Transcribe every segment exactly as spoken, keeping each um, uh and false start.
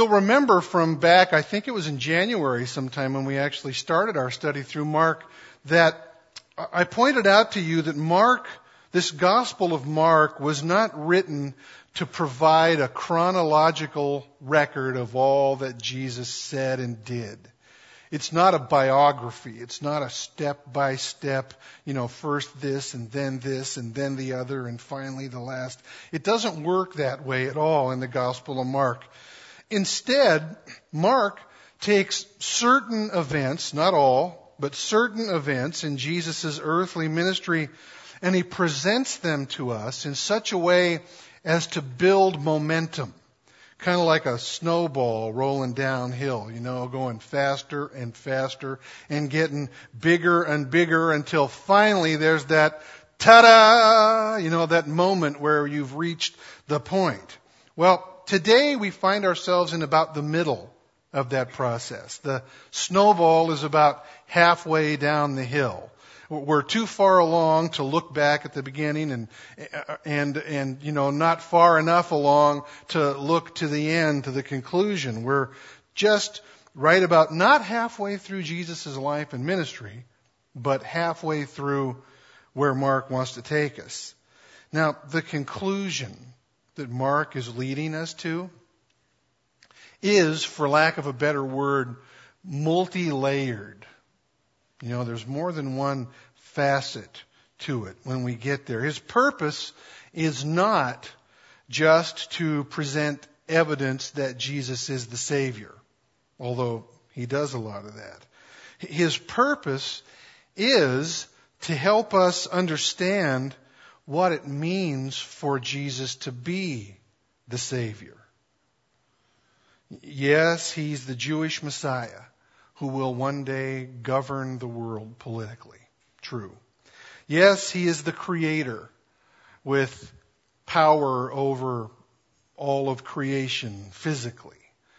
You'll remember from back, I think it was in January sometime when we actually started our study through Mark, that I pointed out to you that Mark, this Gospel of Mark, was not written to provide a chronological record of all that Jesus said and did. It's not a biography. It's not a step-by-step, you know, first this and then this and then the other and finally the last. It doesn't work that way at all in the Gospel of Mark. Instead, Mark takes certain events, not all, but certain events in Jesus' earthly ministry, and he presents them to us in such a way as to build momentum. Kind of like a snowball rolling downhill, you know, going faster and faster and getting bigger and bigger until finally there's that ta-da, you know, that moment where you've reached the point. Well, today we find ourselves in about the middle of that process. The snowball is about halfway down the hill. We're too far along to look back at the beginning and, and, and, you know, not far enough along to look to the end, to the conclusion. We're just right about not halfway through Jesus' life and ministry, but halfway through where Mark wants to take us. Now, the conclusion that Mark is leading us to is, for lack of a better word, multi-layered. You know, there's more than one facet to it when we get there. His purpose is not just to present evidence that Jesus is the Savior, although he does a lot of that. His purpose is to help us understand what it means for Jesus to be the Savior. Yes, he's the Jewish Messiah who will one day govern the world politically. True. Yes, he is the Creator with power over all of creation physically.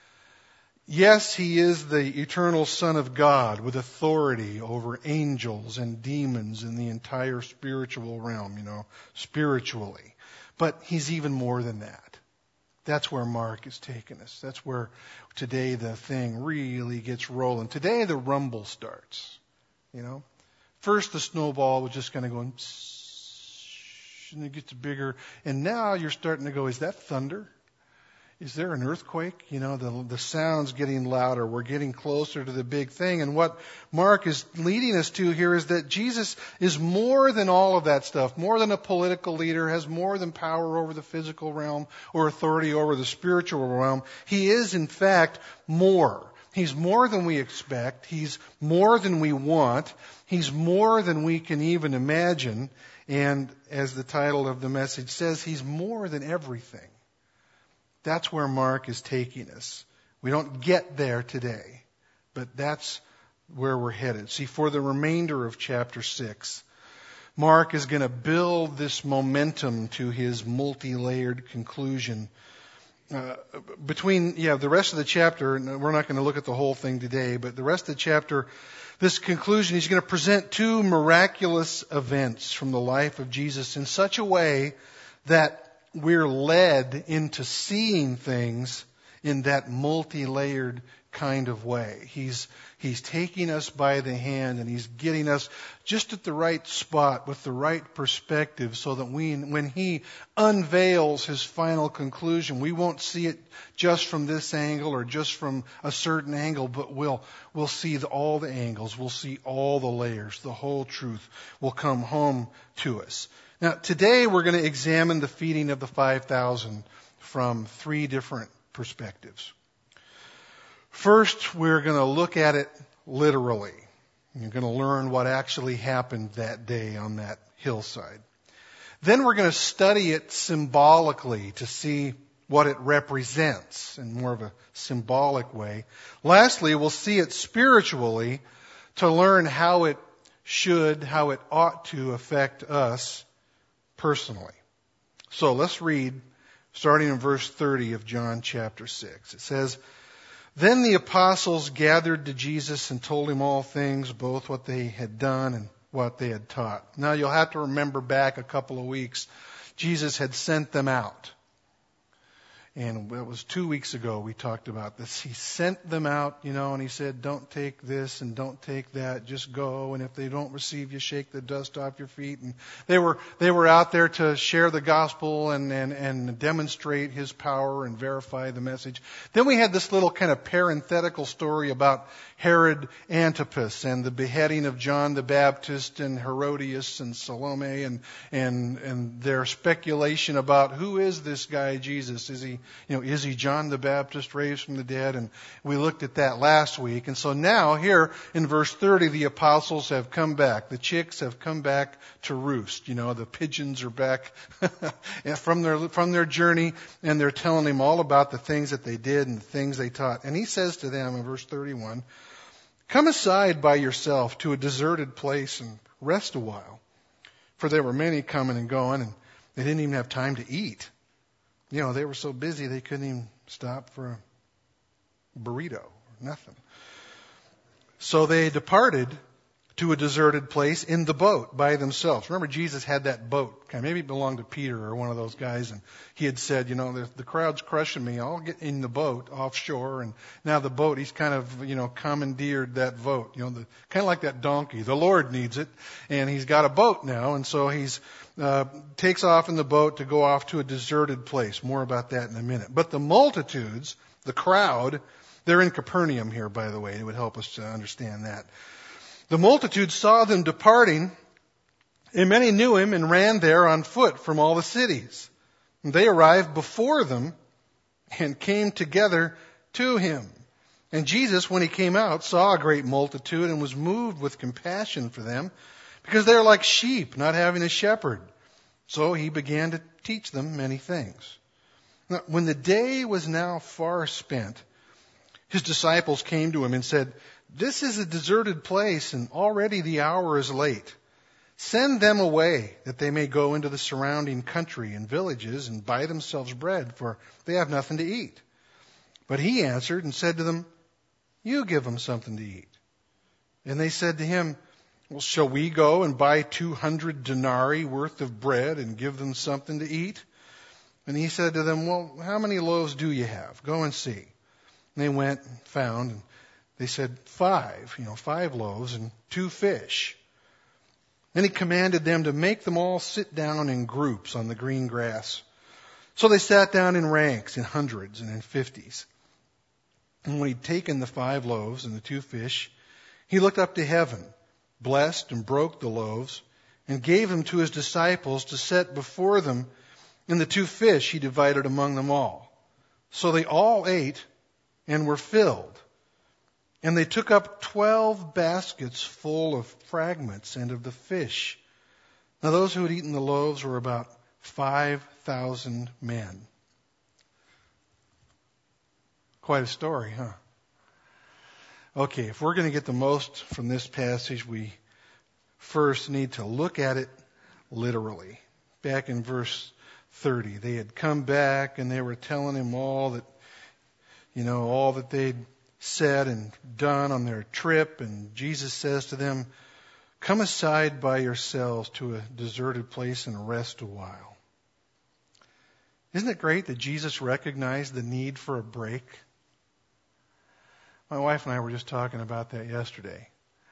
Yes, he is the eternal Son of God with authority over angels and demons in the entire spiritual realm, you know, spiritually. But he's even more than that. That's where Mark is taking us. That's where today the thing really gets rolling. Today the rumble starts, you know. First the snowball was just kind of going, and it gets bigger. And now you're starting to go, is that thunder? Is there an earthquake? You know, the, the sound's getting louder. We're getting closer to the big thing. And what Mark is leading us to here is that Jesus is more than all of that stuff, more than a political leader, has more than power over the physical realm or authority over the spiritual realm. He is, in fact, more. He's more than we expect. He's more than we want. He's more than we can even imagine. And as the title of the message says, he's more than everything. That's where Mark is taking us. We don't get there today, but that's where we're headed. See, for the remainder of chapter six, Mark is going to build this momentum to his multi-layered conclusion. Uh, between, yeah, the rest of the chapter, we're not going to look at the whole thing today, but the rest of the chapter, this conclusion, he's going to present two miraculous events from the life of Jesus in such a way that we're led into seeing things in that multi-layered kind of way. He's, he's taking us by the hand and he's getting us just at the right spot with the right perspective so that we, when he unveils his final conclusion, we won't see it just from this angle or just from a certain angle, but we'll, we'll see the, all the angles. We'll see all the layers. The whole truth will come home to us. Now, today we're going to examine the feeding of the five thousand from three different perspectives. First, we're going to look at it literally. You're going to learn what actually happened that day on that hillside. Then we're going to study it symbolically to see what it represents in more of a symbolic way. Lastly, we'll see it spiritually to learn how it should, how it ought to affect us personally. So let's read, starting in verse thirty of John chapter six. It says, "Then the apostles gathered to Jesus and told him all things, both what they had done and what they had taught." Now you'll have to remember back a couple of weeks, Jesus had sent them out. And it was two weeks ago we talked about this. He sent them out, you know, and he said, don't take this and don't take that. Just go. And if they don't receive you, shake the dust off your feet. And they were, they were out there to share the gospel and, and, and demonstrate his power and verify the message. Then we had this little kind of parenthetical story about Herod Antipas and the beheading of John the Baptist and Herodias and Salome and, and, and their speculation about who is this guy Jesus? Is he, you know, is he John the Baptist raised from the dead? And we looked at that last week. And so now here in verse thirty, the apostles have come back. The chicks have come back to roost. You know, the pigeons are back from their, from their journey, and they're telling him all about the things that they did and the things they taught. And he says to them in verse thirty-one, come aside by yourself to a deserted place and rest a while. For there were many coming and going, and they didn't even have time to eat. You know, they were so busy they couldn't even stop for a burrito or nothing. So they departed to a deserted place in the boat by themselves. Remember, Jesus had that boat. Maybe it belonged to Peter or one of those guys, and he had said, you know, the, the crowd's crushing me. I'll get in the boat offshore. And now the boat, he's kind of, you know, commandeered that boat. You know, the, kind of like that donkey. The Lord needs it, and he's got a boat now, and so he's uh, takes off in the boat to go off to a deserted place. More about that in a minute. But the multitudes, the crowd, they're in Capernaum here, by the way. It would help us to understand that. The multitude saw them departing, and many knew him and ran there on foot from all the cities. And they arrived before them and came together to him. And Jesus, when he came out, saw a great multitude and was moved with compassion for them, because they are like sheep, not having a shepherd. So he began to teach them many things. Now, when the day was now far spent, his disciples came to him and said, this is a deserted place, and already the hour is late. Send them away, that they may go into the surrounding country and villages and buy themselves bread, for they have nothing to eat. But he answered and said to them, you give them something to eat. And they said to him, well, shall we go and buy two hundred denarii worth of bread and give them something to eat? And he said to them, well, how many loaves do you have? Go and see. And they went and found, and they said, five, you know, five loaves and two fish. Then he commanded them to make them all sit down in groups on the green grass. So they sat down in ranks, in hundreds and in fifties. And when he'd taken the five loaves and the two fish, he looked up to heaven, blessed and broke the loaves, and gave them to his disciples to set before them. And the two fish he divided among them all. So they all ate and were filled. And they took up twelve baskets full of fragments and of the fish. Now those who had eaten the loaves were about five thousand men. Quite a story, huh? Okay, if we're going to get the most from this passage, we first need to look at it literally. Back in verse thirty, they had come back and they were telling him all that, you know, all that they'd said and done on their trip, and Jesus says to them, come aside by yourselves to a deserted place and rest a while. Isn't it great that Jesus recognized the need for a break? My wife and I were just talking about that yesterday.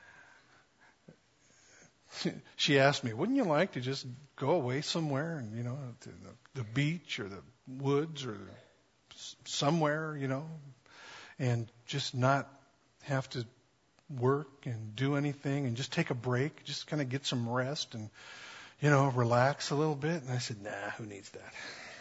She asked me, wouldn't you like to just go away somewhere, and, you know, to the, the beach or the woods or the, somewhere, you know, and just not have to work and do anything and just take a break, just kind of get some rest and, you know, relax a little bit? And I said, nah, who needs that?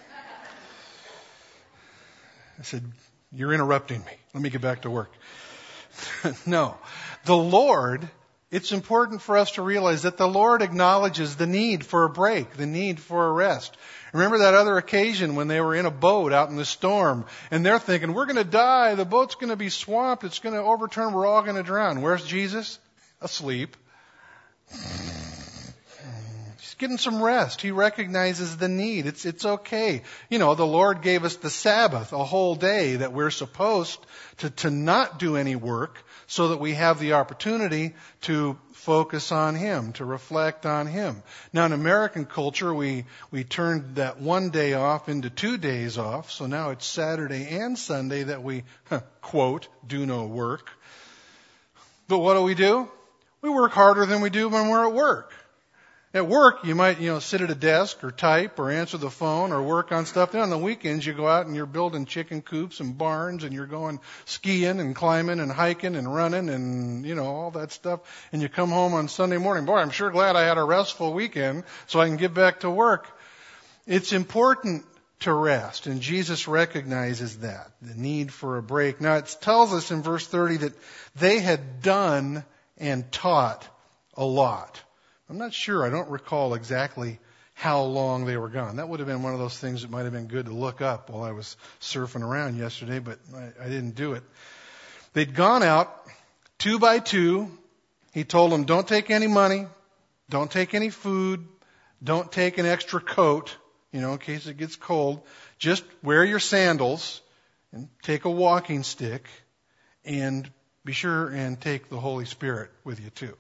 I said, you're interrupting me. Let me get back to work. No. The Lord, it's important for us to realize that the Lord acknowledges the need for a break, the need for a rest. Remember that other occasion when they were in a boat out in the storm, and they're thinking, we're going to die, the boat's going to be swamped, it's going to overturn, we're all going to drown. Where's Jesus? Asleep. Just getting some rest. He recognizes the need. It's, it's okay. You know, the Lord gave us the Sabbath, a whole day that we're supposed to, to not do any work so that we have the opportunity to focus on Him, to reflect on Him. Now in American culture, we, we turned that one day off into two days off. So now it's Saturday and Sunday that we, quote, do no work. But what do we do? We work harder than we do when we're at work. At work, you might, you know, sit at a desk or type or answer the phone or work on stuff. Then on the weekends, you go out and you're building chicken coops and barns and you're going skiing and climbing and hiking and running and, you know, all that stuff. And you come home on Sunday morning. Boy, I'm sure glad I had a restful weekend so I can get back to work. It's important to rest, and Jesus recognizes that, the need for a break. Now, it tells us in verse thirty that they had done and taught a lot. I'm not sure. I don't recall exactly how long they were gone. That would have been one of those things that might have been good to look up while I was surfing around yesterday, but I, I didn't do it. They'd gone out two by two. He told them, don't take any money, don't take any food, don't take an extra coat, you know, in case it gets cold. Just wear your sandals and take a walking stick and be sure and take the Holy Spirit with you too.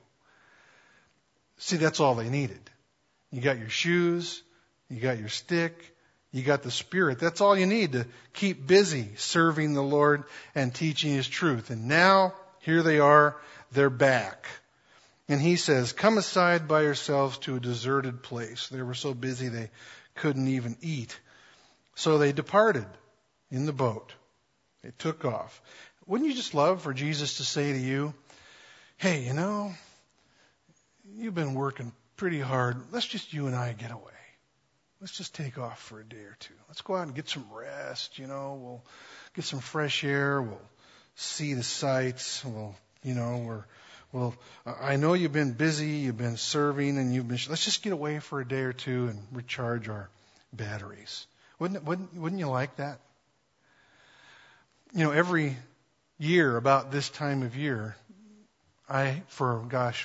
See, that's all they needed. You got your shoes, you got your stick, you got the Spirit. That's all you need to keep busy serving the Lord and teaching His truth. And now, here they are, they're back. And He says, come aside by yourselves to a deserted place. They were so busy they couldn't even eat. So they departed in the boat. They took off. Wouldn't you just love for Jesus to say to you, hey, you know, you've been working pretty hard. Let's just you and I get away. Let's just take off for a day or two. Let's go out and get some rest. You know, we'll get some fresh air. We'll see the sights. We'll, you know, we're, well, I know you've been busy. You've been serving, and you've been. Let's just get away for a day or two and recharge our batteries. Wouldn't wouldn't wouldn't you like that? You know, every year about this time of year, I for gosh.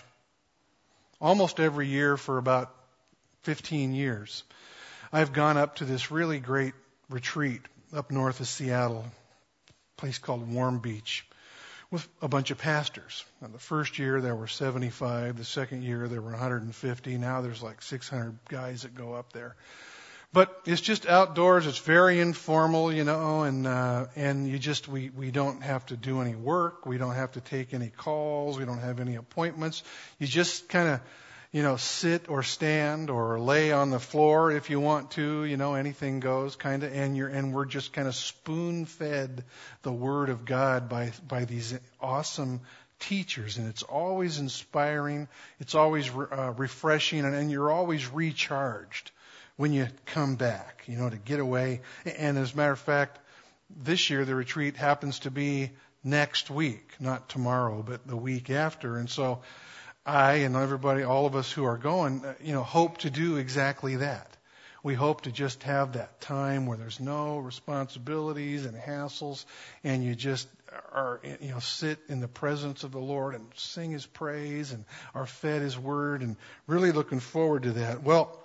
Almost every year for about fifteen years, I've gone up to this really great retreat up north of Seattle, a place called Warm Beach, with a bunch of pastors. Now, the first year there were seventy-five, the second year there were one hundred fifty, now there's like six hundred guys that go up there. But it's just outdoors, it's very informal, you know, and uh, and you just, we, we don't have to do any work, we don't have to take any calls, we don't have any appointments. You just kind of, you know, sit or stand or lay on the floor if you want to, you know, anything goes kind of, and you're, and we're just kind of spoon-fed the Word of God by by these awesome teachers, and it's always inspiring, it's always uh, refreshing, and, and you're always recharged when you come back, you know, to get away. And as a matter of fact, this year the retreat happens to be next week, not tomorrow, but the week after. And so I and everybody, all of us who are going, you know, hope to do exactly that. We hope to just have that time where there's no responsibilities and hassles, and you just are, you know, sit in the presence of the Lord and sing His praise and are fed His Word, and really looking forward to that. Well,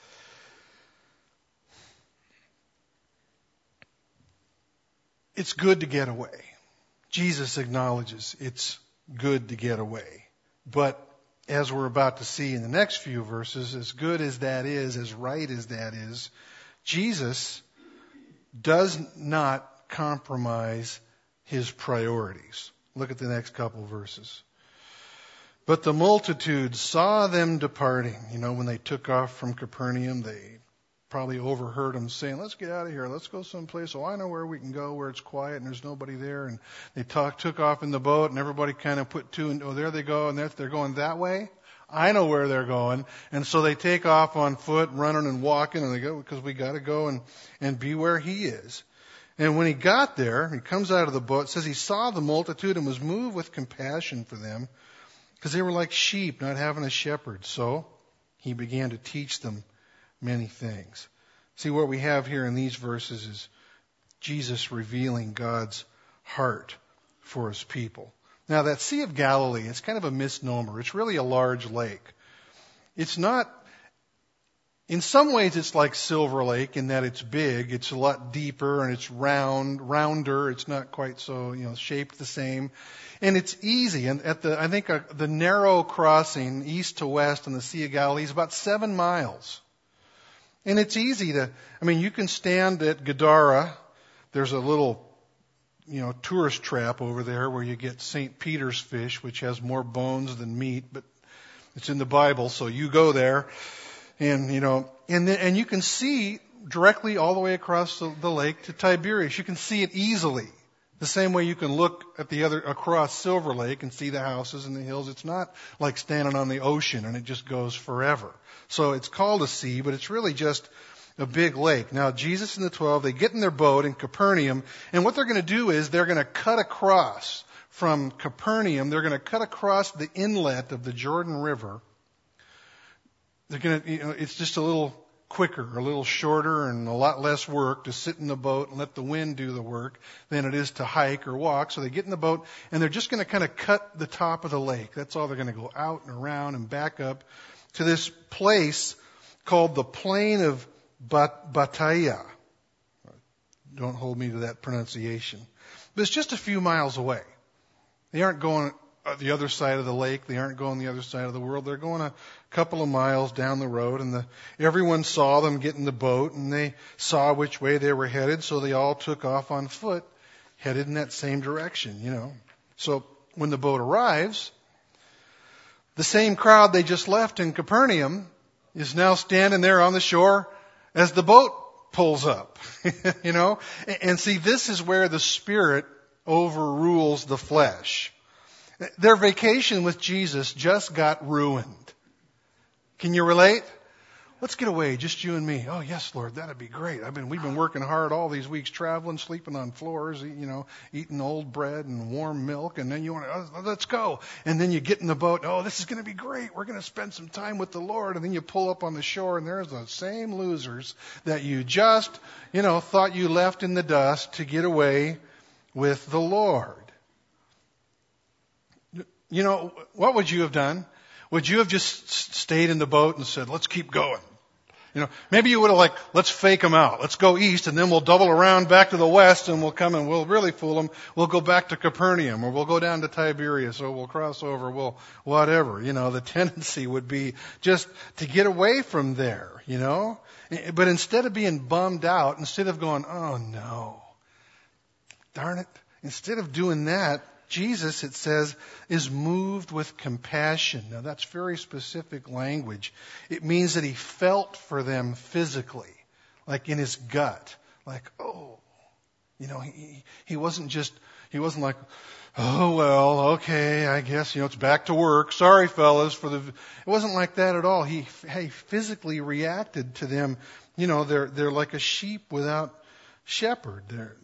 it's good to get away. Jesus acknowledges it's good to get away. But as we're about to see in the next few verses, as good as that is, as right as that is, Jesus does not compromise His priorities. Look at the next couple verses. But the multitude saw them departing. You know, when they took off from Capernaum, they probably overheard them saying, let's get out of here. Let's go someplace. Oh, I know where we can go, where it's quiet and there's nobody there. And they talk, took off in the boat, and everybody kind of put two and, oh, there they go. And they're, they're going that way. I know where they're going. And so they take off on foot, running and walking, and they go, because we got to go and, and be where He is. And when He got there, He comes out of the boat. It says He saw the multitude and was moved with compassion for them, because they were like sheep, not having a shepherd. So He began to teach them many things. See, what we have here in these verses is Jesus revealing God's heart for His people. Now, that Sea of Galilee is kind of a misnomer. It's really a large lake. It's not In some ways, it's like Silver Lake in that it's big, it's a lot deeper, and it's round, rounder. It's not quite so, you know, shaped the same, and it's easy. And at the, I think uh, the narrow crossing east to west on the Sea of Galilee is about seven miles, and it's easy to. I mean, you can stand at Gadara. There's a little, you know, tourist trap over there where you get Saint Peter's fish, which has more bones than meat, but it's in the Bible, so you go there. And, you know, and then, and you can see directly all the way across the, the lake to Tiberias. You can see it easily. The same way you can look at the other, across Silver Lake and see the houses and the hills. It's not like standing on the ocean and it just goes forever. So it's called a sea, but it's really just a big lake. Now, Jesus and the twelve, they get in their boat in Capernaum, and what they're going to do is they're going to cut across from Capernaum. They're going to cut across the inlet of the Jordan River. They're going to, you know, it's just a little quicker, a little shorter, and a lot less work to sit in the boat and let the wind do the work than it is to hike or walk. So they get in the boat, and they're just going to kind of cut the top of the lake. That's all. They're going to go out and around and back up to this place called the Plain of Bat- Bataia. Don't hold me to that pronunciation. But it's just a few miles away. They aren't going the other side of the lake. They aren't going the other side of the world. They're going a couple of miles down the road, and the, everyone saw them get in the boat, and they saw which way they were headed, so they all took off on foot, headed in that same direction, you know. So when the boat arrives, the same crowd they just left in Capernaum is now standing there on the shore as the boat pulls up, you know. And see, this is where the Spirit overrules the flesh. Their vacation with Jesus just got ruined. Can you relate? Let's get away, just you and me. Oh, yes, Lord, that'd be great. I've been, we've been working hard all these weeks, traveling, sleeping on floors, you know, eating old bread and warm milk, and then you want to, oh, let's go. And then you get in the boat. Oh, this is going to be great. We're going to spend some time with the Lord. And then you pull up on the shore, and there's the same losers that you just, you know, thought you left in the dust to get away with the Lord. You know, what would you have done? Would you have just stayed in the boat and said, let's keep going? You know, maybe you would have like, let's fake them out. Let's go east, and then we'll double around back to the west, and we'll come and we'll really fool them. We'll go back to Capernaum, or we'll go down to Tiberias, or we'll cross over, we'll whatever. You know, the tendency would be just to get away from there, you know. But instead of being bummed out, instead of going, oh no, darn it, instead of doing that, Jesus, it says, is moved with compassion. Now, that's very specific language. It means that he felt for them physically, like in his gut. Like, oh, you know, he, he wasn't just, he wasn't like, oh, well, okay, I guess, you know, it's back to work. Sorry, fellas, for the, it wasn't like that at all. He, he physically reacted to them. You know, they're, they're like a sheep without shepherd. They're,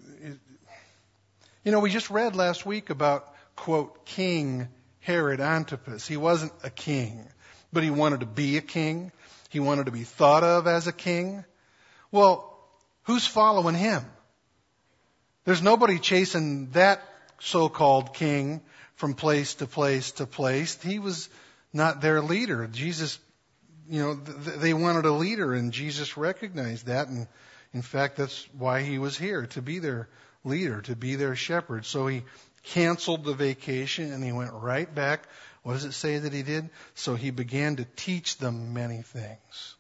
You know, we just read last week about, quote, King Herod Antipas. He wasn't a king, but he wanted to be a king. He wanted to be thought of as a king. Well, who's following him? There's nobody chasing that so-called king from place to place to place. He was not their leader. Jesus, you know, th- they wanted a leader, and Jesus recognized that. And in fact, that's why he was here, to be their leader, to be their shepherd. So he canceled the vacation and he went right back. What does it say that he did? So he began to teach them many things.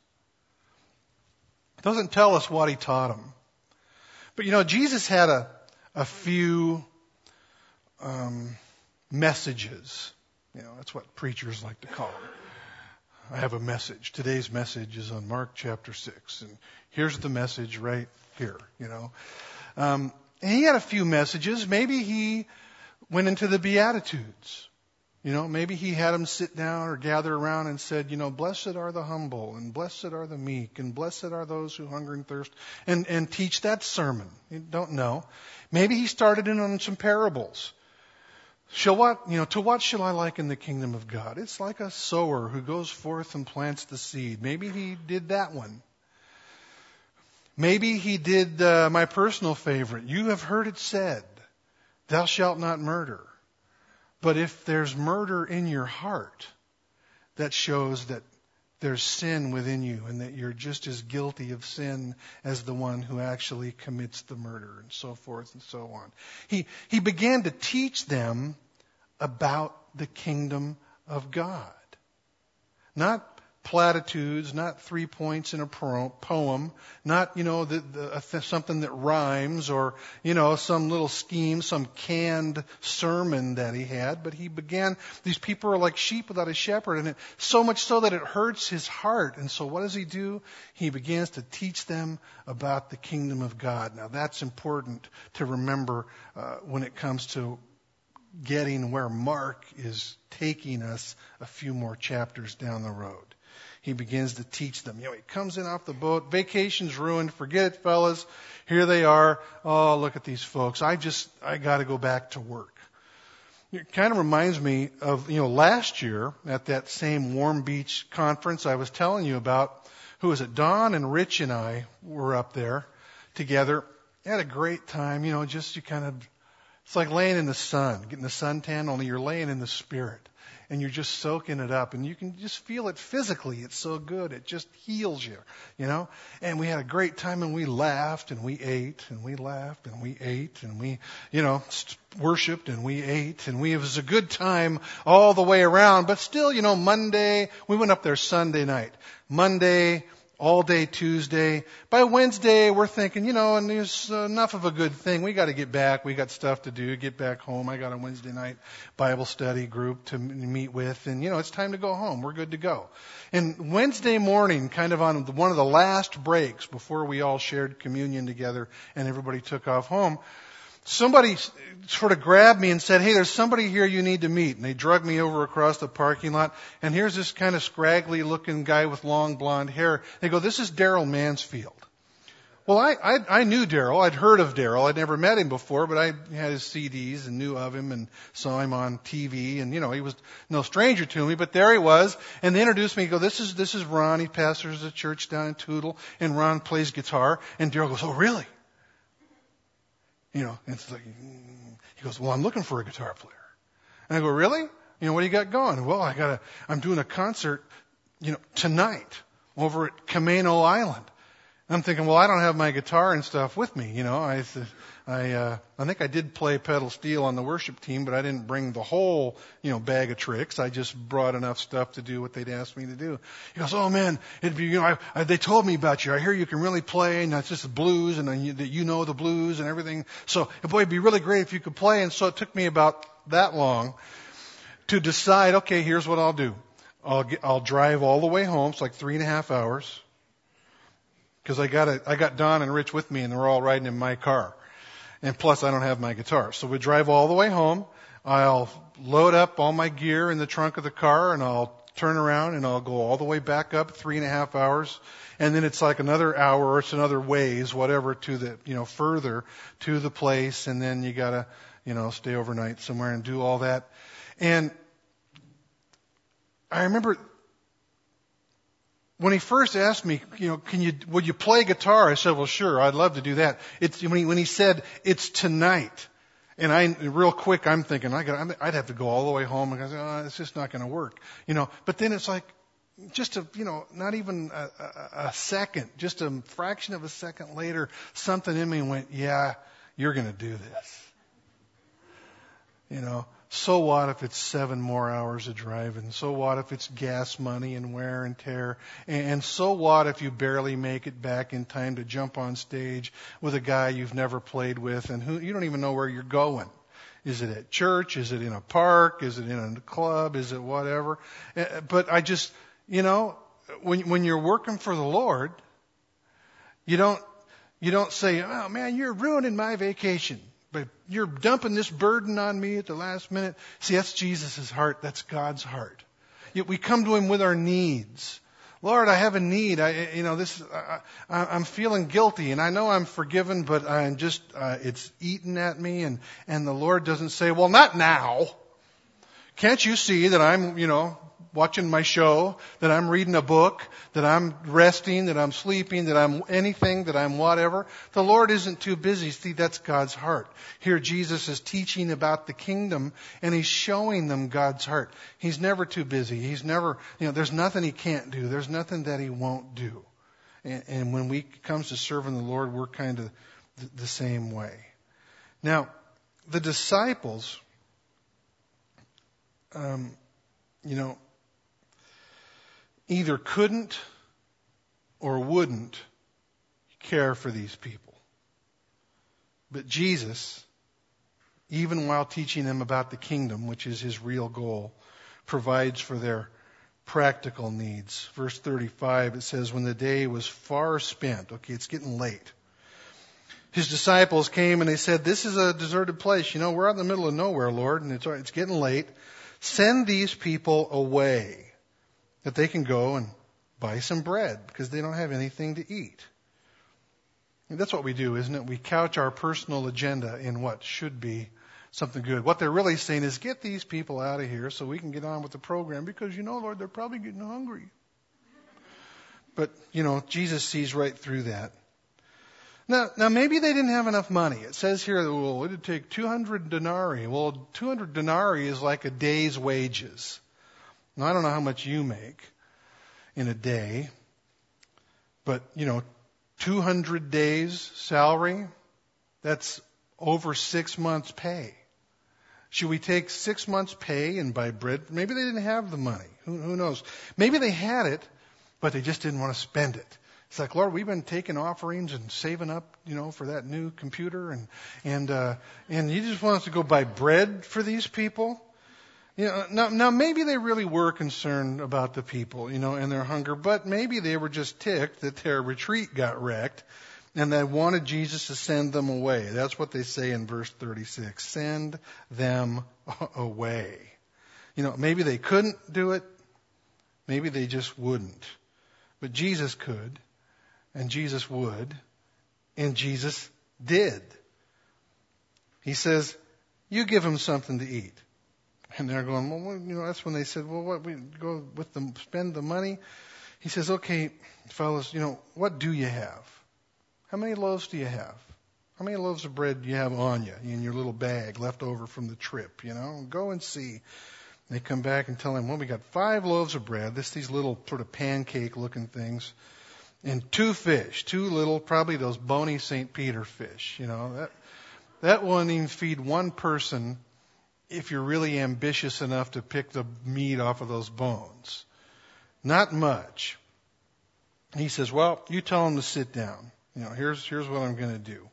It doesn't tell us what he taught them. But you know, Jesus had a, a few um, messages. You know, that's what preachers like to call them. I have a message. Today's message is on Mark chapter six. And here's the message right here, you know. Um, And he had a few messages. Maybe he went into the Beatitudes. You know, maybe he had them sit down or gather around and said, you know, blessed are the humble, and blessed are the meek, and blessed are those who hunger and thirst, and, and teach that sermon. You don't know. Maybe he started in on some parables. Shall what, you know, to what shall I liken the kingdom of God? It's like a sower who goes forth and plants the seed. Maybe he did that one. Maybe he did uh, my personal favorite. You have heard it said, thou shalt not murder. But if there's murder in your heart, that shows that there's sin within you and that you're just as guilty of sin as the one who actually commits the murder, and so forth and so on. He, he began to teach them about the kingdom of God. Not platitudes, not three points in a poem, not, you know, the, the, something that rhymes or, you know, some little scheme, some canned sermon that he had. But he began, these people are like sheep without a shepherd, and it, so much so that it hurts his heart. And so what does he do? He begins to teach them about the kingdom of God. Now that's important to remember uh, when it comes to getting where Mark is taking us a few more chapters down the road. He begins to teach them. You know, he comes in off the boat. Vacation's ruined. Forget it, fellas. Here they are. Oh, look at these folks. I just, I got to go back to work. It kind of reminds me of, you know, last year at that same Warm Beach conference I was telling you about. Who was it? Don and Rich and I were up there together. Had a great time. You know, just you kind of, it's like laying in the sun, getting the suntan, only you're laying in the Spirit. And you're just soaking it up, and you can just feel it physically. It's so good. It just heals you, you know. And we had a great time, and we laughed, and we ate, and we laughed, and we ate, and we, you know, worshipped, and we ate, and we, it was a good time all the way around. But still, you know, Monday, we went up there Sunday night. Monday, all day Tuesday. By Wednesday, we're thinking, you know, and there's enough of a good thing. We got to get back. We got stuff to do. Get back home. I got a Wednesday night Bible study group to meet with, and you know, it's time to go home. We're good to go. And Wednesday morning, kind of on one of the last breaks before we all shared communion together and everybody took off home, somebody sort of grabbed me and said, hey, there's somebody here you need to meet. And they dragged me over across the parking lot. And here's this kind of scraggly looking guy with long blonde hair. They go, this is Daryl Mansfield. Well, I, I, I knew Daryl. I'd heard of Daryl. I'd never met him before, but I had his C Ds and knew of him and saw him on T V. And, you know, he was no stranger to me, but there he was. And they introduced me. He go, this is, this is Ron. He pastors a church down in Tootle. And Ron plays guitar. And Daryl goes, oh, really? You know, and it's like, he goes, well, I'm looking for a guitar player. And I go, really? You know, what do you got going? Well, I got a, I'm doing a concert, you know, tonight over at Camano Island. I'm thinking, well, I don't have my guitar and stuff with me. You know, I, I, uh, I think I did play pedal steel on the worship team, but I didn't bring the whole, you know, bag of tricks. I just brought enough stuff to do what they'd asked me to do. He goes, oh man, it'd be, you know, I, I, they told me about you. I hear you can really play, and that's just the blues, and then you, that you know the blues and everything. So, boy, it'd be really great if you could play. And so it took me about that long to decide, okay, here's what I'll do. I'll get, I'll drive all the way home. It's like three and a half hours. Because I got a, I got Don and Rich with me, and they're all riding in my car. And plus, I don't have my guitar. So we drive all the way home. I'll load up all my gear in the trunk of the car, and I'll turn around, and I'll go all the way back up three and a half hours. And then it's like another hour, or it's another ways, whatever, to the, you know, further to the place. And then you got to, you know, stay overnight somewhere and do all that. And I remember when he first asked me, you know, can you, would you play guitar? I said, well, sure, I'd love to do that. It's, when he, when he said, it's tonight. And I, real quick, I'm thinking, I got, I'd have to go all the way home. And I said, oh, it's just not going to work. You know, but then it's like, just a, you know, not even a, a, a second, just a fraction of a second later, something in me went, yeah, you're going to do this. You know, so what if it's seven more hours of driving? So what if it's gas money and wear and tear? And so what if you barely make it back in time to jump on stage with a guy you've never played with and who you don't even know where you're going? Is it at church? Is it in a park? Is it in a club? Is it whatever? But I just, you know, when when you're working for the Lord, you don't you don't say, oh man, you're ruining my vacation. But you're dumping this burden on me at the last minute. See, that's Jesus' heart. That's God's heart. Yet we come to Him with our needs. Lord, I have a need. I, you know, this. I, I'm feeling guilty, and I know I'm forgiven, but I'm just. Uh, it's eating at me, and and the Lord doesn't say, "Well, not now. Can't you see that I'm, you know, watching my show, that I'm reading a book, that I'm resting, that I'm sleeping, that I'm anything, that I'm whatever. The Lord isn't too busy. See, that's God's heart. Here Jesus is teaching about the kingdom, and He's showing them God's heart. He's never too busy. He's never, you know, there's nothing He can't do. There's nothing that He won't do. And, and when we it comes to serving the Lord, we're kind of the, the same way. Now, the disciples, um, you know, either couldn't or wouldn't care for these people. But Jesus, even while teaching them about the kingdom, which is His real goal, provides for their practical needs. Verse thirty-five, it says, when the day was far spent, okay, it's getting late, His disciples came and they said, this is a deserted place. You know, we're out in the middle of nowhere, Lord, and it's, it's getting late. Send these people away that they can go and buy some bread because they don't have anything to eat. And that's what we do, isn't it? We couch our personal agenda in what should be something good. What they're really saying is, get these people out of here so we can get on with the program because, you know, Lord, they're probably getting hungry. But, you know, Jesus sees right through that. Now, now maybe they didn't have enough money. It says here, well, it'd take two hundred denarii. Well, two hundred denarii is like a day's wages. Now, I don't know how much you make in a day, but, you know, two hundred days salary, that's over six months' pay. Should we take six months' pay and buy bread? Maybe they didn't have the money. Who, who knows? Maybe they had it, but they just didn't want to spend it. It's like, Lord, we've been taking offerings and saving up, you know, for that new computer, and and uh, and you just want us to go buy bread for these people. You know, now, now maybe they really were concerned about the people, you know, and their hunger, but maybe they were just ticked that their retreat got wrecked, and they wanted Jesus to send them away. That's what they say in verse thirty-six. Send them away. You know, maybe they couldn't do it. Maybe they just wouldn't. But Jesus could. And Jesus would, and Jesus did. He says, you give them something to eat. And they're going, well, you know, that's when they said, well, what, we go with them, spend the money. He says, okay, fellas, you know, what do you have? How many loaves do you have? How many loaves of bread do you have on you in your little bag left over from the trip, you know? Go and see. They come back and tell him, well, we got five loaves of bread. This, these little sort of pancake looking things. And two fish, two little, probably those bony Saint Peter fish. You know, that that won't even feed one person if you're really ambitious enough to pick the meat off of those bones. Not much. He says, well, you tell them to sit down. You know, here's here's what I'm going to do.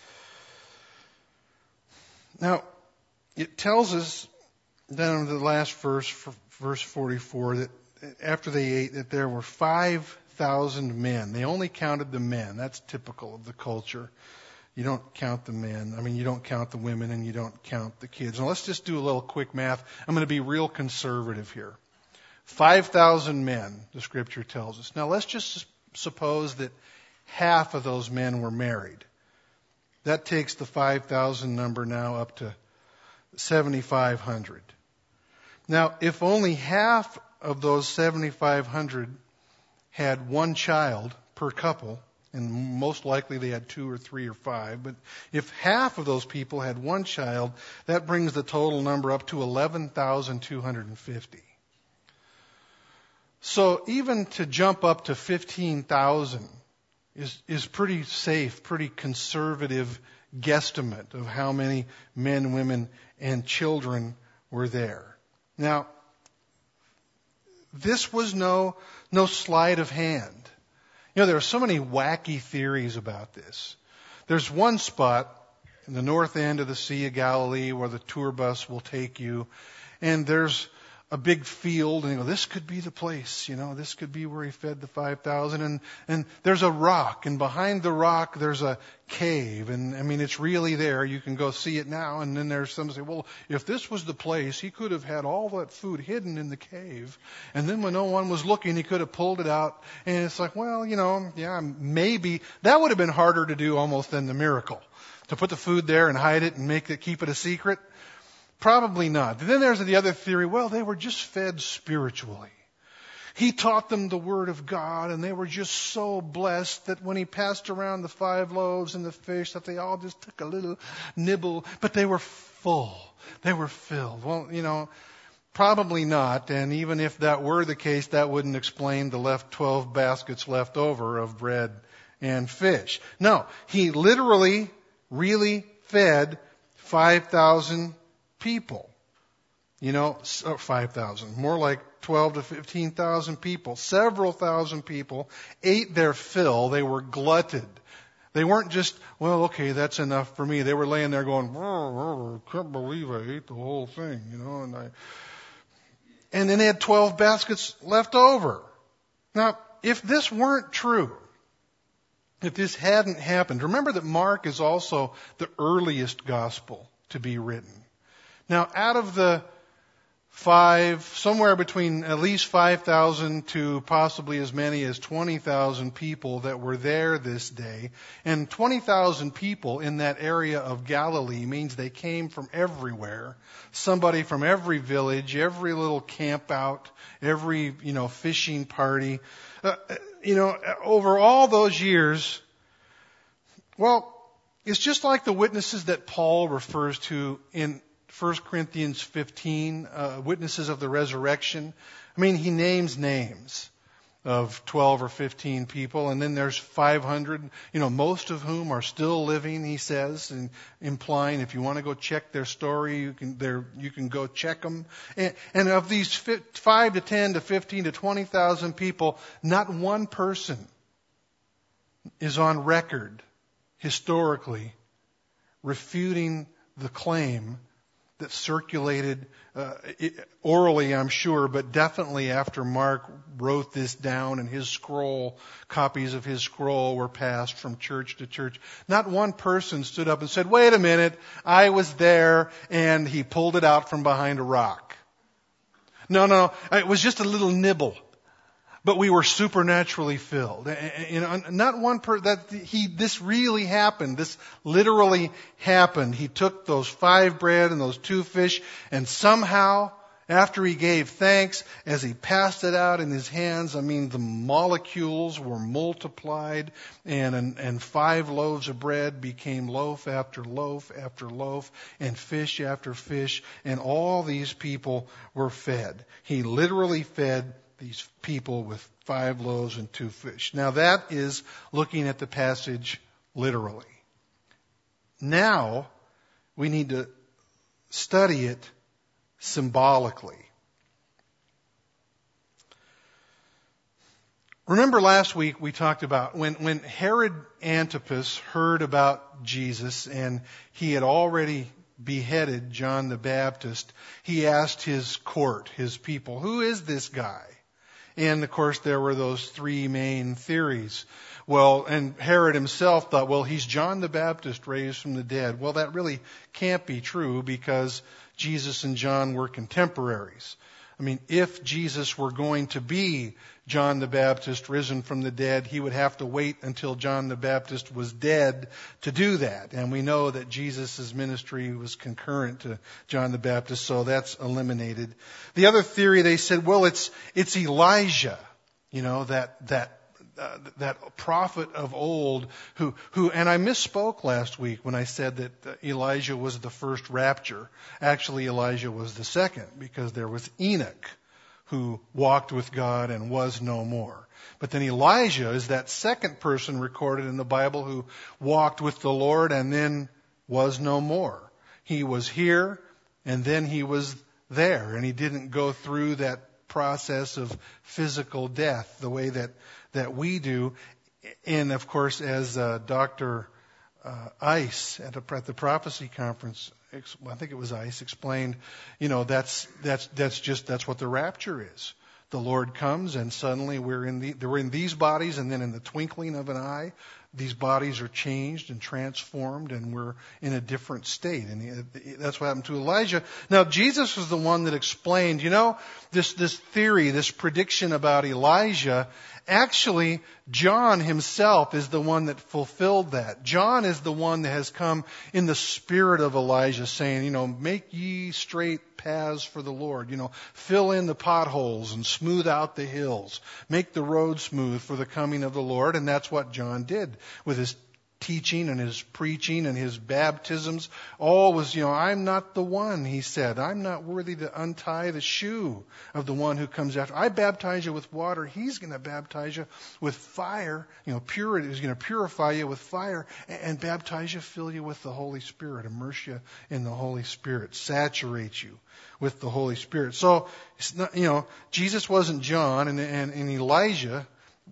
Now, it tells us down in the last verse, verse forty-four, that after they ate, that there were five thousand men. They only counted the men. That's typical of the culture. You don't count the men. I mean, you don't count the women, and you don't count the kids. Now, let's just do a little quick math. I'm going to be real conservative here. five thousand men, the Scripture tells us. Now, let's just suppose that half of those men were married. That takes the five thousand number now up to seventy-five hundred. Now, if only half of those seventy-five hundred had one child per couple, and most likely they had two or three or five, but if half of those people had one child, that brings the total number up to eleven thousand two hundred fifty. So even to jump up to fifteen thousand is, is pretty safe, pretty conservative guesstimate of how many men, women, and children were there. Now, this was no, no sleight of hand. You know, there are so many wacky theories about this. There's one spot in the north end of the Sea of Galilee where the tour bus will take you, and there's a big field, and you go, this could be the place, you know, this could be where he fed the five thousand, and, and there's a rock, and behind the rock there's a cave, and I mean, it's really there, you can go see it now, and then there's some say, well, if this was the place, he could have had all that food hidden in the cave, and then when no one was looking, he could have pulled it out, and it's like, well, you know, yeah, maybe, that would have been harder to do almost than the miracle, to put the food there and hide it and make it, keep it a secret. Probably not. Then there's the other theory, well, they were just fed spiritually. He taught them the Word of God, and they were just so blessed that when he passed around the five loaves and the fish, that they all just took a little nibble, but they were full. They were filled. Well, you know, probably not, and even if that were the case, that wouldn't explain the left twelve baskets left over of bread and fish. No, he literally, really fed five thousand people. You know, five thousand, more like twelve to fifteen thousand people. Several thousand people ate their fill. They were glutted. They weren't just, well, okay, that's enough for me. They were laying there going, oh, I can't believe I ate the whole thing, you know, and I, and then they had twelve baskets left over. Now, if this weren't true, if this hadn't happened, remember that Mark is also the earliest gospel to be written. Now, out of the five, somewhere between at least five thousand to possibly as many as twenty thousand people that were there this day. And twenty thousand people in that area of Galilee means they came from everywhere. Somebody from every village, every little camp out, every, you know, fishing party. Uh, you know, over all those years, well, it's just like the witnesses that Paul refers to in First Corinthians fifteen, uh, witnesses of the resurrection. I mean, he names names of twelve or fifteen people, and then there's five hundred, you know, most of whom are still living, he says, and implying if you want to go check their story, you can, there, you can go check them. And, and of these five to ten to fifteen to twenty thousand people, not one person is on record historically refuting the claim that circulated uh, orally, I'm sure, but definitely after Mark wrote this down and his scroll, copies of his scroll were passed from church to church. Not one person stood up and said, wait a minute, I was there, and he pulled it out from behind a rock. No, no, it was just a little nibble. But we were supernaturally filled. You know, not one per that he this really happened. This literally happened. He took those five bread and those two fish, and somehow, after he gave thanks, as he passed it out in his hands, I mean, the molecules were multiplied, and and, and five loaves of bread became loaf after loaf after loaf, and fish after fish, and all these people were fed. He literally fed these people with five loaves and two fish. Now that is looking at the passage literally. Now we need to study it symbolically. Remember last week we talked about when, when Herod Antipas heard about Jesus and he had already beheaded John the Baptist, he asked his court, his people, who is this guy? And, of course, there were those three main theories. Well, and Herod himself thought, well, he's John the Baptist raised from the dead. Well, that really can't be true because Jesus and John were contemporaries. I mean, if Jesus were going to be John the Baptist risen from the dead, he would have to wait until John the Baptist was dead to do that. And we know that Jesus' ministry was concurrent to John the Baptist, so that's eliminated. The other theory, they said, well, it's it's Elijah, you know, that that uh, that prophet of old who who and I misspoke last week when I said that Elijah was the first rapture. Actually, Elijah was the second because there was Enoch, who walked with God and was no more. But then Elijah is that second person recorded in the Bible who walked with the Lord and then was no more. He was here and then he was there, and he didn't go through that process of physical death the way that, that we do. And of course, as uh, Doctor Uh, Ice at, a, at the prophecy conference, I think it was Ice, explained, you know, that's that's that's just that's what the rapture is. The Lord comes, and suddenly we're in the we're in these bodies, and then in the twinkling of an eye, these bodies are changed and transformed, and we're in a different state. And that's what happened to Elijah. Now, Jesus was the one that explained, you know, this this theory, this prediction about Elijah Actually, John himself is the one that fulfilled that. John is the one that has come in the spirit of Elijah saying, you know, make ye straight paths for the Lord. You know, fill in the potholes and smooth out the hills. Make the road smooth for the coming of the Lord. And that's what John did with his teaching and his preaching and his baptisms. All was, you know, I'm not the one, he said. I'm not worthy to untie the shoe of the one who comes after. I baptize you with water. He's going to baptize you with fire. You know, purity. He's going to purify you with fire and, and baptize you, fill you with the Holy Spirit, immerse you in the Holy Spirit, saturate you with the Holy Spirit. So, it's not, you know, Jesus wasn't John, and, and, and Elijah,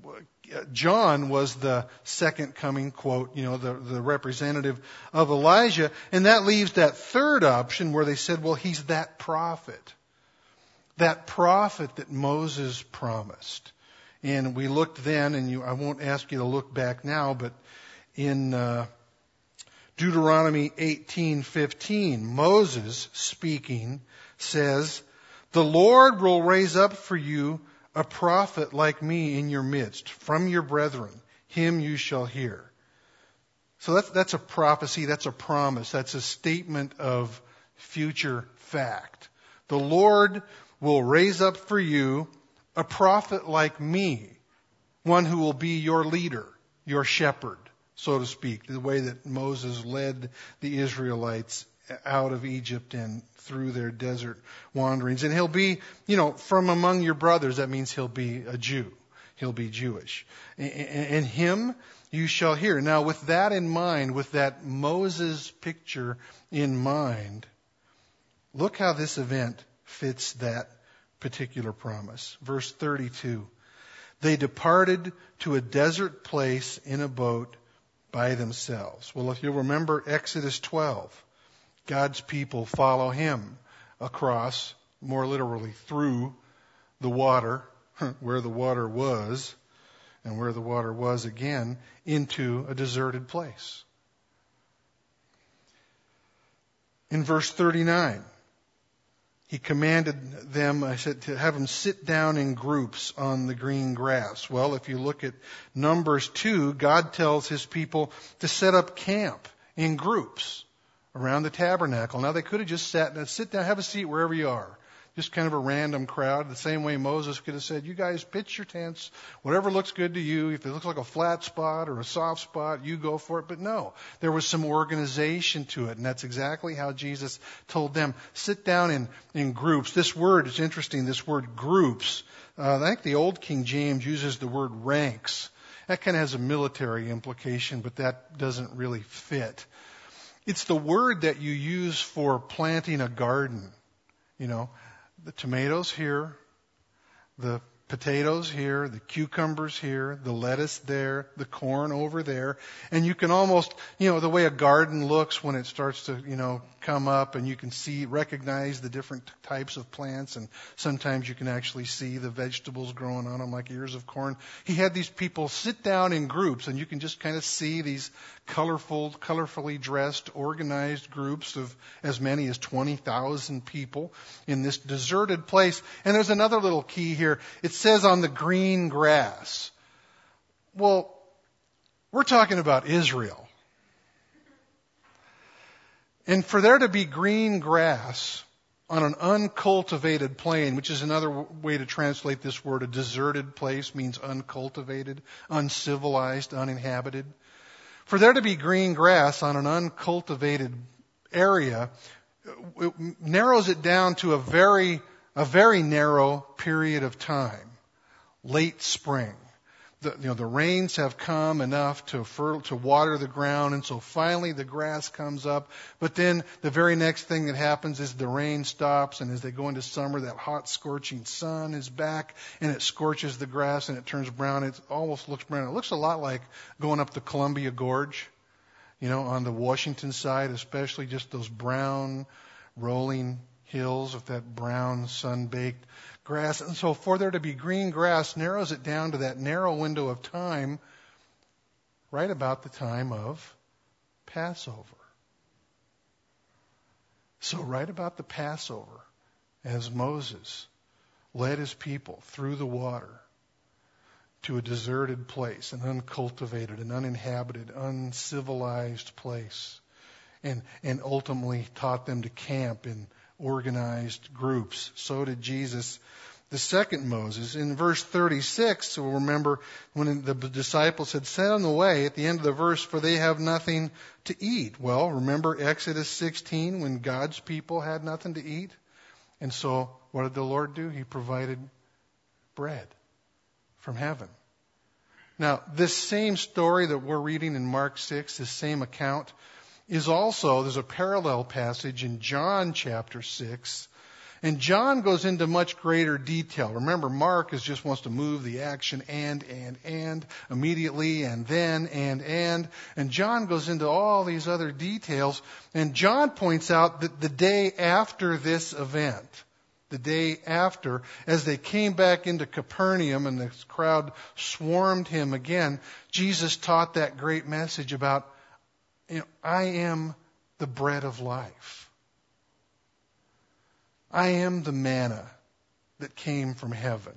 John was the second coming, quote, you know, the, the representative of Elijah. And that leaves that third option where they said, well, he's that prophet. That prophet that Moses promised. And we looked then, and you, I won't ask you to look back now, but in uh, Deuteronomy eighteen fifteen, Moses speaking says, the Lord will raise up for you a prophet like me in your midst, from your brethren. Him you shall hear. So that's, that's a prophecy, that's a promise, that's a statement of future fact. The Lord will raise up for you a prophet like me, one who will be your leader, your shepherd, so to speak, the way that Moses led the Israelites out of Egypt and through their desert wanderings. And he'll be, you know, from among your brothers. That means he'll be a Jew. He'll be Jewish. And him you shall hear. Now, with that in mind, with that Moses picture in mind, look how this event fits that particular promise. Verse thirty-two. They departed to a desert place in a boat by themselves. Well, if you'll remember Exodus twelve, God's people follow him across, more literally through the water, where the water was, and where the water was again, into a deserted place. In verse thirty-nine, he commanded them, I said, to have them sit down in groups on the green grass. Well, if you look at Numbers two, God tells his people to set up camp in groups around the tabernacle. Now, they could have just sat down, sit down, have a seat wherever you are. Just kind of a random crowd. The same way Moses could have said, you guys pitch your tents, whatever looks good to you. If it looks like a flat spot or a soft spot, you go for it. But no, there was some organization to it. And that's exactly how Jesus told them, sit down in, in groups. This word is interesting, this word groups. Uh, I think the old King James uses the word ranks. That kind of has a military implication, but that doesn't really fit. It's the word that you use for planting a garden. You know, the tomatoes here, the potatoes here, the cucumbers here, the lettuce there, the corn over there. And you can almost, you know, the way a garden looks when it starts to, you know, come up, and you can see, recognize the different types of plants, and sometimes you can actually see the vegetables growing on them like ears of corn. He had these people sit down in groups, and you can just kind of see these colorful, colorfully dressed, organized groups of as many as twenty thousand people in this deserted place. And there's another little key here. It says on the green grass. Well, we're talking about Israel. And for there to be green grass on an uncultivated plain, which is another way to translate this word, a deserted place means uncultivated, uncivilized, uninhabited. For there to be green grass on an uncultivated area, it narrows it down to a very, a very narrow period of time. Late spring. The, you know, the rains have come enough to fer- to water the ground, and so finally the grass comes up. But then the very next thing that happens is the rain stops, and as they go into summer, that hot, scorching sun is back, and it scorches the grass, and it turns brown. It almost looks brown. It looks a lot like going up the Columbia Gorge, you know, on the Washington side, especially just those brown, rolling hills with that brown, sun-baked grass. And so for there to be green grass narrows it down to that narrow window of time right about the time of Passover. So right about the Passover, as Moses led his people through the water to a deserted place, an uncultivated, an uninhabited, uncivilized place, and, and ultimately taught them to camp in organized groups. So did Jesus, the second Moses. In verse thirty-six, we'll remember when the disciples had set on the way, at the end of the verse, for they have nothing to eat. Well, remember Exodus sixteen, when God's people had nothing to eat? And so what did the Lord do? He provided bread from heaven. Now, this same story that we're reading in Mark six, this same account, is also, there's a parallel passage in John chapter six. And John goes into much greater detail. Remember, Mark is just wants to move the action and, and, and, immediately, and then, and, and. And John goes into all these other details. And John points out that the day after this event, the day after, as they came back into Capernaum and the crowd swarmed him again, Jesus taught that great message about, you know, I am the bread of life. I am the manna that came from heaven.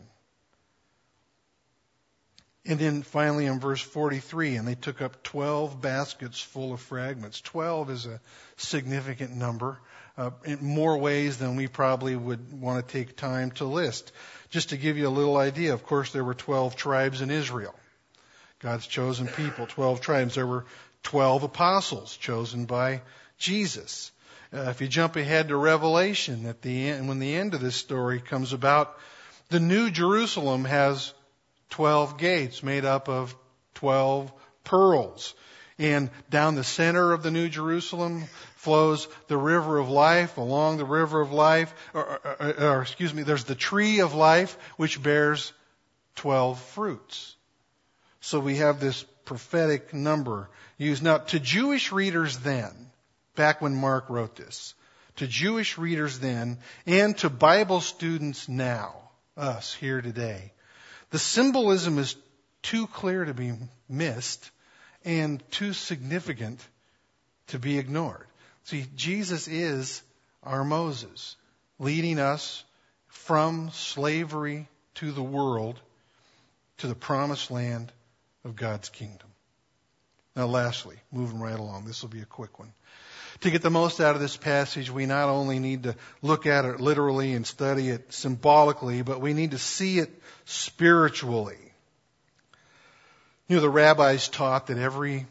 And then finally in verse forty-three, and they took up twelve baskets full of fragments. Twelve is a significant number, uh, in more ways than we probably would want to take time to list. Just to give you a little idea, of course, there were twelve tribes in Israel. God's chosen people, twelve tribes. There were twelve apostles chosen by Jesus. Uh, if you jump ahead to Revelation, at the end, when the end of this story comes about, the New Jerusalem has twelve gates made up of twelve pearls. And down the center of the New Jerusalem flows the river of life. Along the river of life, or, or, or excuse me, there's the tree of life, which bears twelve fruits. So we have this prophetic number used. Now, to Jewish readers then, back when Mark wrote this, to Jewish readers then, and to Bible students now, us here today, the symbolism is too clear to be missed and too significant to be ignored. See, Jesus is our Moses, leading us from slavery to the world to the promised land of God's kingdom. Now lastly, moving right along, this will be a quick one. To get the most out of this passage, we not only need to look at it literally and study it symbolically, but we need to see it spiritually. You know, the rabbis taught that every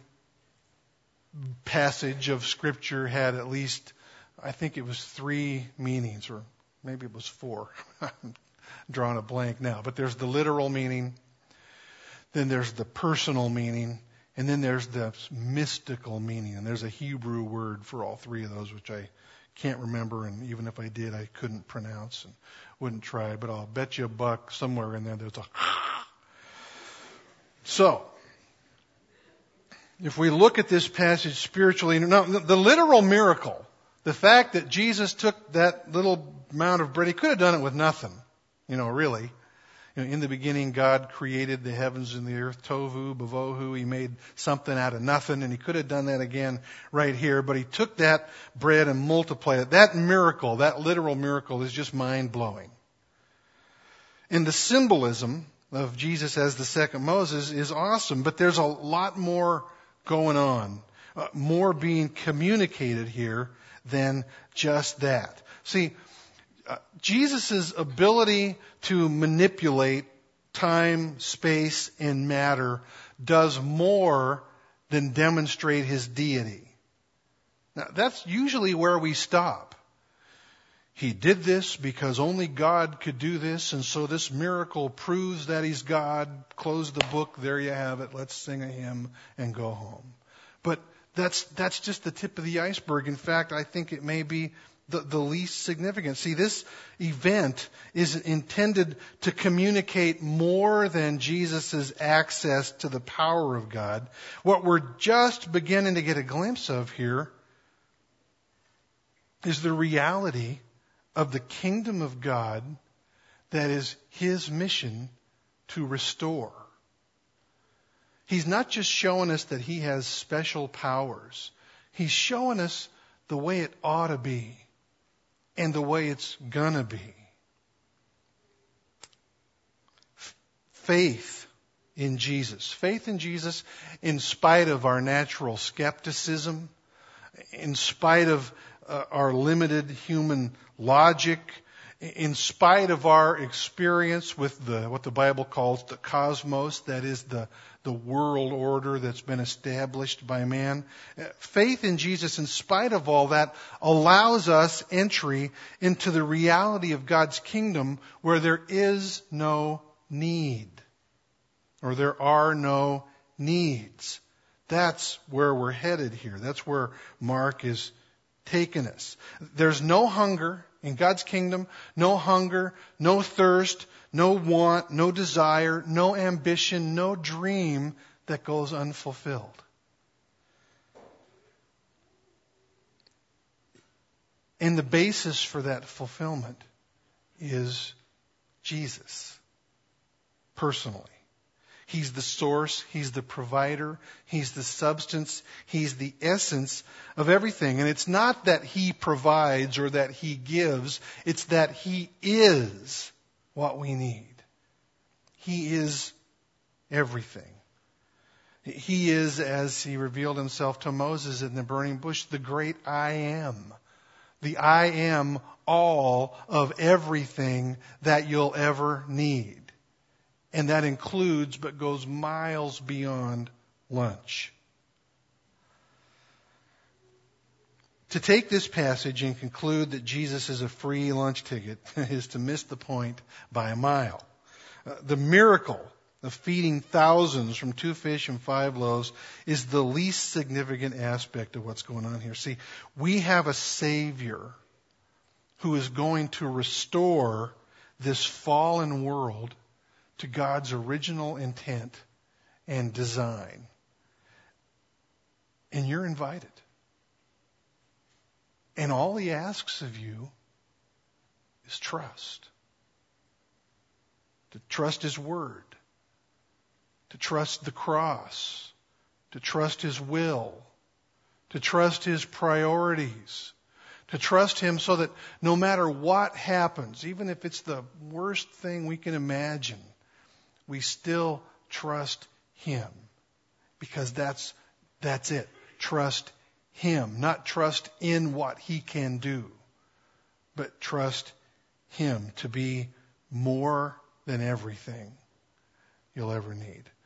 passage of Scripture had at least, I think it was three meanings, or maybe it was four. I'm drawing a blank now. But there's the literal meaning, then there's the personal meaning, and then there's the mystical meaning. And there's a Hebrew word for all three of those, which I can't remember, and even if I did, I couldn't pronounce and wouldn't try. But I'll bet you a buck somewhere in there there's a So, if we look at this passage spiritually, now the literal miracle, the fact that Jesus took that little amount of bread, he could have done it with nothing, you know, really. You know, in the beginning, God created the heavens and the earth, tohu, bavohu. He made something out of nothing, and he could have done that again right here, but he took that bread and multiplied it. That miracle, that literal miracle, is just mind-blowing. And the symbolism of Jesus as the second Moses is awesome, but there's a lot more going on, uh, more being communicated here than just that. See, uh, Jesus' ability to manipulate time, space, and matter does more than demonstrate his deity. Now, that's usually where we stop. He did this because only God could do this, and so this miracle proves that he's God. Close the book, there you have it. Let's sing a hymn and go home. But that's that's just the tip of the iceberg. In fact, I think it may be the, the least significant. See, this event is intended to communicate more than Jesus' access to the power of God. What we're just beginning to get a glimpse of here is the reality of the kingdom of God that is his mission to restore. He's not just showing us that he has special powers. He's showing us the way it ought to be and the way it's gonna be. Faith in Jesus. Faith in Jesus in spite of our natural skepticism, in spite of uh, our limited human logic, in spite of our experience with the what the Bible calls the cosmos, that is the, the world order that's been established by man. Faith in Jesus, in spite of all that, allows us entry into the reality of God's kingdom where there is no need, or there are no needs. That's where we're headed here. That's where Mark is taking us. There's no hunger in God's kingdom, no hunger, no thirst, no want, no desire, no ambition, no dream that goes unfulfilled. And the basis for that fulfillment is Jesus, personally. He's the source, He's the provider, He's the substance, He's the essence of everything. And it's not that He provides or that He gives, it's that He is what we need. He is everything. He is, as He revealed Himself to Moses in the burning bush, the great I am. The I am all of everything that you'll ever need. And that includes, but goes miles beyond, lunch. To take this passage and conclude that Jesus is a free lunch ticket is to miss the point by a mile. Uh, the miracle of feeding thousands from two fish and five loaves is the least significant aspect of what's going on here. See, we have a Savior who is going to restore this fallen world to God's original intent and design. And you're invited. And all He asks of you is trust. To trust His Word. To trust the cross. To trust His will. To trust His priorities. To trust Him so that no matter what happens, even if it's the worst thing we can imagine, we still trust Him. Because that's, that's it. Trust Him. Not trust in what He can do, but trust Him to be more than everything you'll ever need.